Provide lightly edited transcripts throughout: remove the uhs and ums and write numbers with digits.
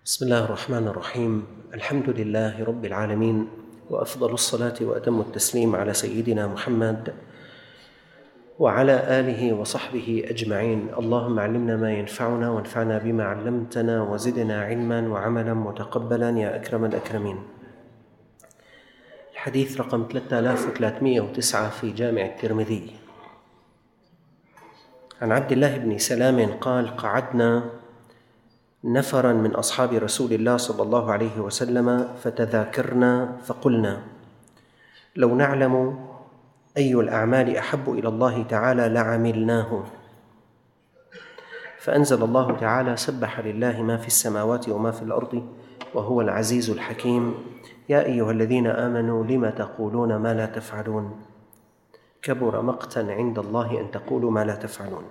بسم الله الرحمن الرحيم. الحمد لله رب العالمين، وأفضل الصلاة وأتم التسليم على سيدنا محمد وعلى آله وصحبه أجمعين. اللهم علمنا ما ينفعنا وانفعنا بما علمتنا وزدنا علما وعملا متقبلا يا أكرم الأكرمين. الحديث رقم 3309 في جامع الترمذي. عن عبد الله بن سلام قال: قعدنا نفرا من أصحاب رسول الله صلى الله عليه وسلم فتذاكرنا فقلنا: لو نعلم أي الأعمال أحب إلى الله تعالى لعملناه. فأنزل الله تعالى: سبح لله ما في السماوات وما في الأرض وهو العزيز الحكيم. يا أيها الذين آمنوا لم تقولون ما لا تفعلون كبر مقتا عند الله أن تقولوا ما لا تفعلون.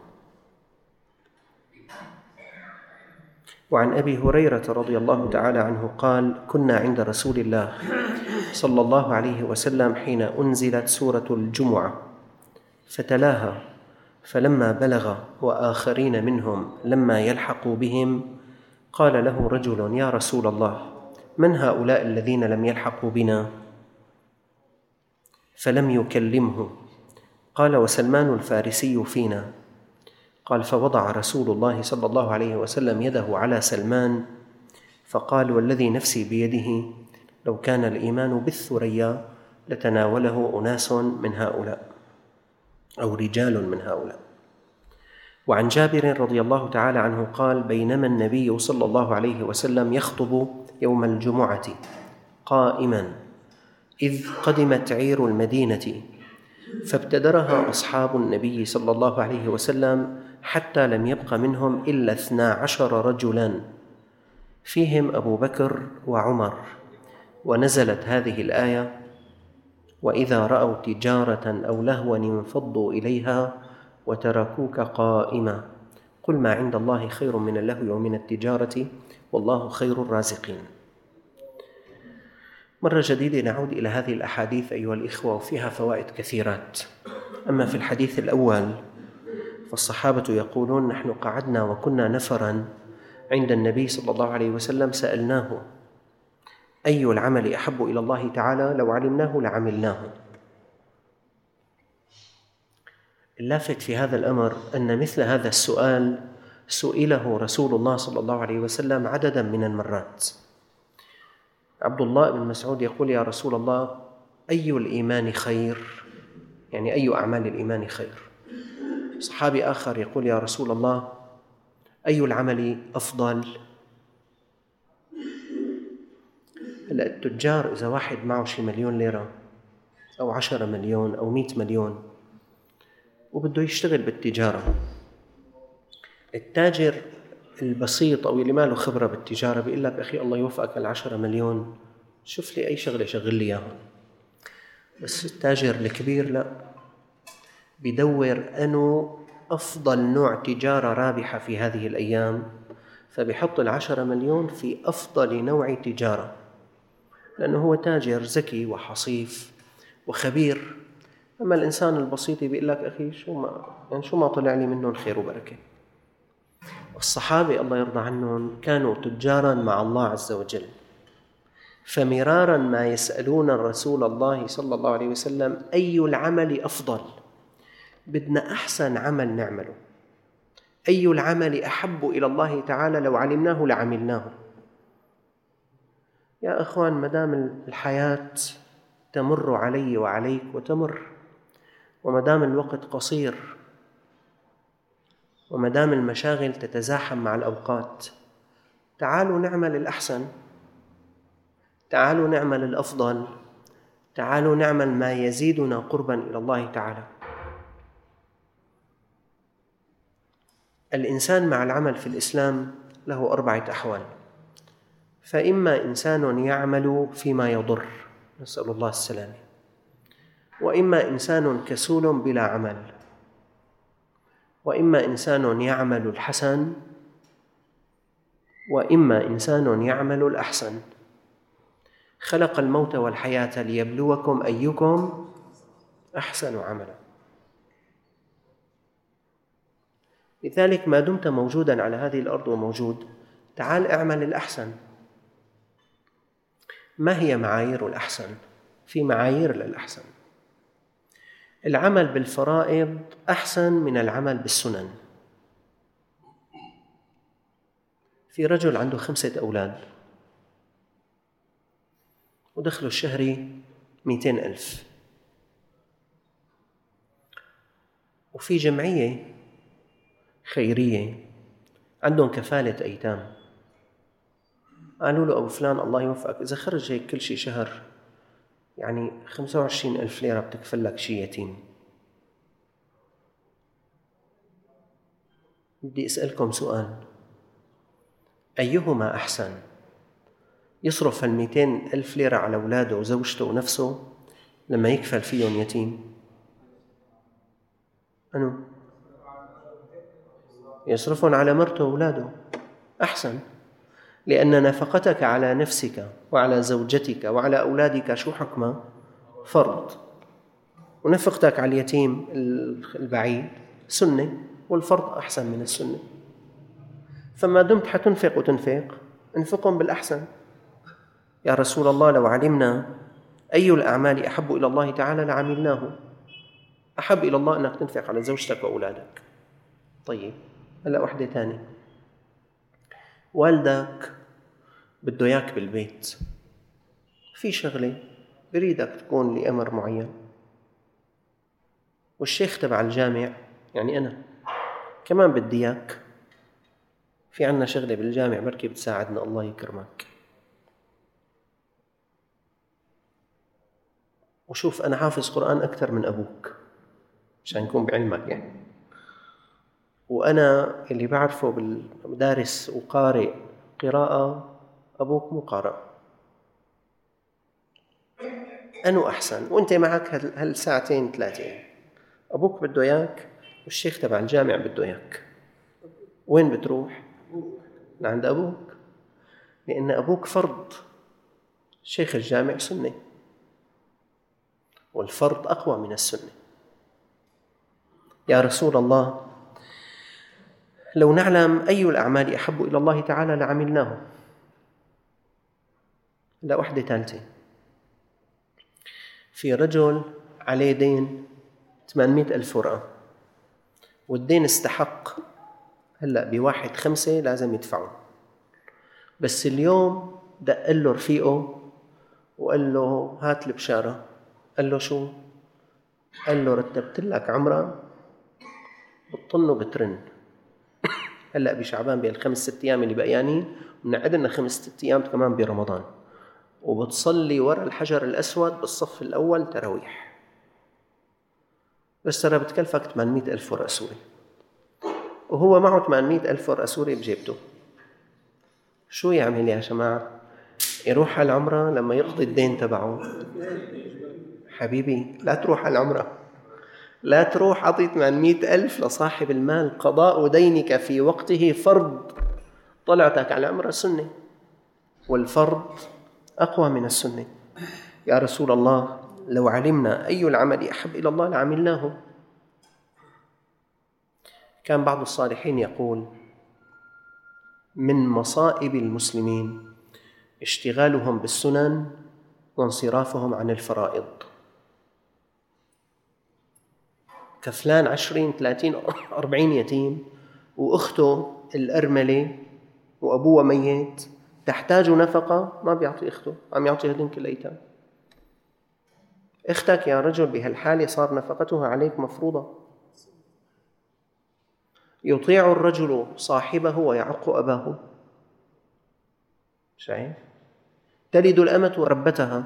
وعن أبي هريرة رضي الله تعالى عنه قال: كنا عند رسول الله صلى الله عليه وسلم حين أنزلت سورة الجمعة فتلاها، فلما بلغ وآخرين منهم لما يلحقوا بهم قال له رجل: يا رسول الله، من هؤلاء الذين لم يلحقوا بنا؟ فلم يكلمه. قال: وسلمان الفارسي فينا. قال: فوضع رسول الله صلى الله عليه وسلم يده على سلمان فقال: والذي نفسي بيده لو كان الإيمان بالثريا لتناوله أناس من هؤلاء أو رجال من هؤلاء. وعن جابر رضي الله تعالى عنه قال: بينما النبي صلى الله عليه وسلم يخطب يوم الجمعة قائما إذ قدمت عير المدينة فابتدرها أصحاب النبي صلى الله عليه وسلم حتى لم يبق منهم إلا 12 رجلا فيهم أبو بكر وعمر. ونزلت هذه الآية: وإذا رأوا تجارة أو لهوا انفضوا إليها وتركوك قائما قل ما عند الله خير من اللهو ومن التجارة والله خير الرازقين. مرة جديدة نعود إلى هذه الأحاديث أيها الإخوة، وفيها فوائد كثيرات. أما في الحديث الأول فالصحابة يقولون: نحن قعدنا وكنا نفرا عند النبي صلى الله عليه وسلم سألناه: أي العمل أحب إلى الله تعالى؟ لو علمناه لعملناه. اللافت في هذا الأمر أن مثل هذا السؤال سئله رسول الله صلى الله عليه وسلم عددا من المرات. عبد الله بن مسعود يقول: يا رسول الله، أي الإيمان خير؟ يعني أي أعمال الإيمان خير؟ صحابي آخر يقول: يا رسول الله، أي العمل أفضل؟ هلأ التجار إذا واحد معه شي 1,000,000 ليرة أو 10 مليون أو 100 مليون وبده يشتغل بالتجارة، التاجر البسيط أو اللي ما له خبرة بالتجارة بيقول لك: أخي الله يوفقك، 10 مليون شوف لي أي شغلة شغل لي إياهم. بس التاجر الكبير لا، بدور أنه أفضل نوع تجارة رابحة في هذه الأيام، فبيحط 10 مليون في أفضل نوع تجارة، لأنه هو تاجر ذكي وحصيف وخبير. أما الإنسان البسيط بيقول لك: أخي شو ما طلع لي منه الخير وبركة. الصحابة الله يرضى عنهم كانوا تجارا مع الله عز وجل، فمرارا ما يسألون الرسول الله صلى الله عليه وسلم: أي العمل أفضل؟ بدنا أحسن عمل نعمله. أي العمل أحب إلى الله تعالى لو علمناه لعملناه. يا أخوان، مدام الحياة تمر علي وعليك وتمر، ومدام الوقت قصير، ومدام المشاغل تتزاحم مع الأوقات، تعالوا نعمل الأحسن، تعالوا نعمل الأفضل، تعالوا نعمل ما يزيدنا قربا إلى الله تعالى. الإنسان مع العمل في الإسلام له 4 أحوال: فإما إنسان يعمل فيما يضر، نسأل الله السلامة، وإما إنسان كسول بلا عمل، وإما إنسان يعمل الحسن، وإما إنسان يعمل الأحسن. خلق الموت والحياة ليبلوكم أيكم أحسن عملا. لذلك ما دمت موجودا على هذه الأرض وموجود، تعال اعمل الأحسن، ما هي معايير الأحسن؟ في معايير للأحسن. العمل بالفرائض أحسن من العمل بالسنن. في رجل عنده 5 أولاد ودخله الشهري 200,000، وفي جمعية خيرية عندهم كفالة أيتام. قالوا له: أبو فلان الله يوفقك، إذا خرج هيك كل شهر 25,000 ليرة بتكفل لك شي يتيم. بدي أسألكم سؤال: أيهما أحسن؟ يصرف 200,000 ليرة على أولاده وزوجته ونفسه لما يكفل فيهم يتيم؟ أنو يصرفون على مرته وأولاده أحسن، لأن نفقتك على نفسك وعلى زوجتك وعلى أولادك شو حكمها؟ فرض. ونفقتك على اليتيم البعيد سنة، والفرض أحسن من السنة. فما دمت حتنفق وتنفق، انفقهم بالأحسن. يا رسول الله، لو علمنا أي الأعمال أحب إلى الله تعالى لعملناه. أحب إلى الله أنك تنفق على زوجتك وأولادك. طيب، هلأ وحدة تانية، والدك بده إياك بالبيت، في شغلة بريدك تكون لأمر معين، والشيخ تبع الجامع يعني أنا كمان بدي إياك، في عنا شغلة بالجامع بركي بتساعدنا، الله يكرمك. وشوف، أنا حافظ قرآن أكثر من أبوك عشان يكون بعلمك يعني، وأنا اللي بعرفه بالمدارس وقارئ قراءة، أبوك مو قارئ. أنو أحسن؟ وأنت معك هالساعتين 3، أبوك بده إياك والشيخ تبع الجامع بده إياك، وين بتروح؟ لعند أبوك، لأن أبوك فرض، شيخ الجامع سنة، والفرض أقوى من السنة. يا رسول الله، لو نعلم أي الأعمال أحب إلى الله تعالى لعملناه. لا، وحدة ثالثة، في رجل عليه دين 800,000 ورقة، والدين استحق هلأ ب1/5 لازم يدفعه، بس اليوم دق له رفيقه وقال له: هات البشارة. قال له: شو؟ قال له: رتبت لك عمرة بتطن وبترن. هلأ بشعبان بال5-6 أيام اللي بقيانين، ونعد لنا 5-6 أيام كمان برمضان، وبتصلي وراء الحجر الأسود بالصف الأول تراويح، بس ترى بتكلفك 800,000 ورقة سوري، وهو معه 800,000 ورقة سوري بجيبته. شو يعمل يا جماعة؟ يروح على العمرة لما يقضي الدين تبعه؟ حبيبي، لا تروح على العمرة، لا تروح. أعطي 800,000 لصاحب المال. قضاء دينك في وقته فرض، طلعتك على العمرة سنة، والفرض أقوى من السنة. يا رسول الله، لو علمنا أي العمل أحب إلى الله لعملناه. كان بعض الصالحين يقول: من مصائب المسلمين اشتغالهم بالسنن وانصرافهم عن الفرائض. كفلان 20 30 40 يتيم، وأخته الأرملة وأبوه ميت تحتاج نفقة، ما بيعطي أخته، عم يعطي هدنك الأيتام. أختك يا رجل بهالحالة صار نفقتها عليك مفروضة. يطيع الرجل صاحبه ويعق أباه. شايف؟ تلد الأمة ربتها.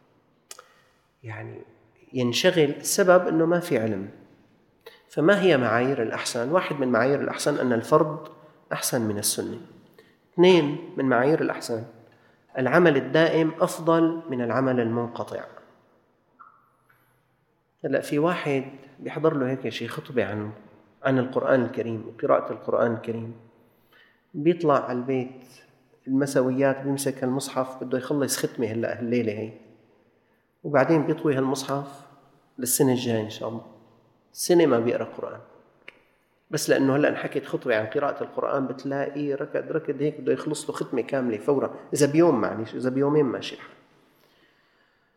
يعني ينشغل، السبب أنه ما في علم. فما هي معايير الأحسن؟ 1 من معايير الأحسن أن الفرض أحسن من السنة. 2 من معايير الأحسن العمل الدائم أفضل من العمل المنقطع. هلأ في واحد بيحضر له هيك شيء خطبة عن القرآن الكريم وقراءة القرآن الكريم، بيطلع على البيت المسويات بيمسك المصحف بده يخلص ختمة هلأ الليلة هي، وبعدين بيطوي هالمصحف للسنة الجاية إن شاء الله. سنة ما بيقرأ قرآن، بس لأنه هلأ انحكت خطبة عن قراءة القرآن بتلاقي ركض هيك بده يخلص له ختمة كاملة فورا، إذا بيوم معلش، إذا بيومين ماشي.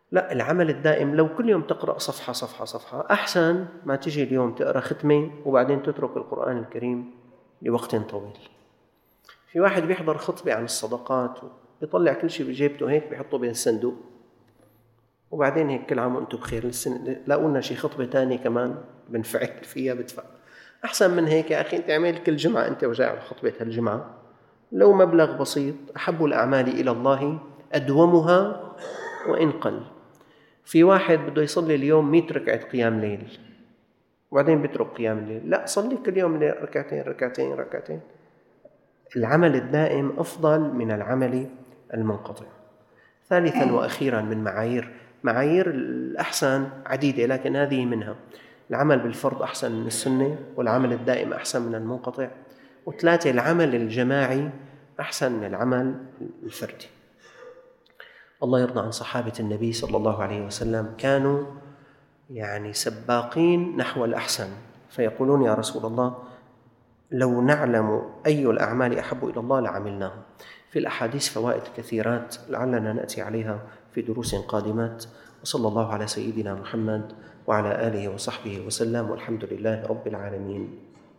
لا، العمل الدائم لو كل يوم تقرأ صفحة صفحة صفحة أحسن ما تجي اليوم تقرأ ختمة وبعدين تترك القرآن الكريم لوقت طويل. في واحد بيحضر خطبة عن الصدقات وبيطلع كل شيء بجيبته هيك بيحطه بين الصندوق، وبعدين هيك كل عام وانتم بخير لاقوا لنا شي خطبة تانية كمان بنفعل فيها بدفع. أحسن من هيك يا أخي أنت اعمل كل جمعة أنت وجاي على خطبة هالجمعة، لو مبلغ بسيط. أحب الأعمال إلى الله أدومها وإن قل. في واحد بده يصلي اليوم 100 ركعة قيام ليل وبعدين بيترك قيام الليل، لا، صلي كل يوم ركعتين ركعتين ركعتين. العمل الدائم أفضل من العمل المنقطع. ثالثاً وأخيراً من معايير الأحسن عديدة، لكن هذه منها: العمل بالفرض أحسن من السنة، والعمل الدائم أحسن من المنقطع، وثلاثة العمل الجماعي أحسن من العمل الفردي. الله يرضى عن صحابة النبي صلى الله عليه وسلم، كانوا سباقين نحو الأحسن، فيقولون: يا رسول الله، لو نعلم أي الأعمال أحب إلى الله لعملناه. في الأحاديث فوائد كثيرات لعلنا نأتي عليها في دروس قادمات. وصلى الله على سيدنا محمد وعلى آله وصحبه وسلم، والحمد لله رب العالمين.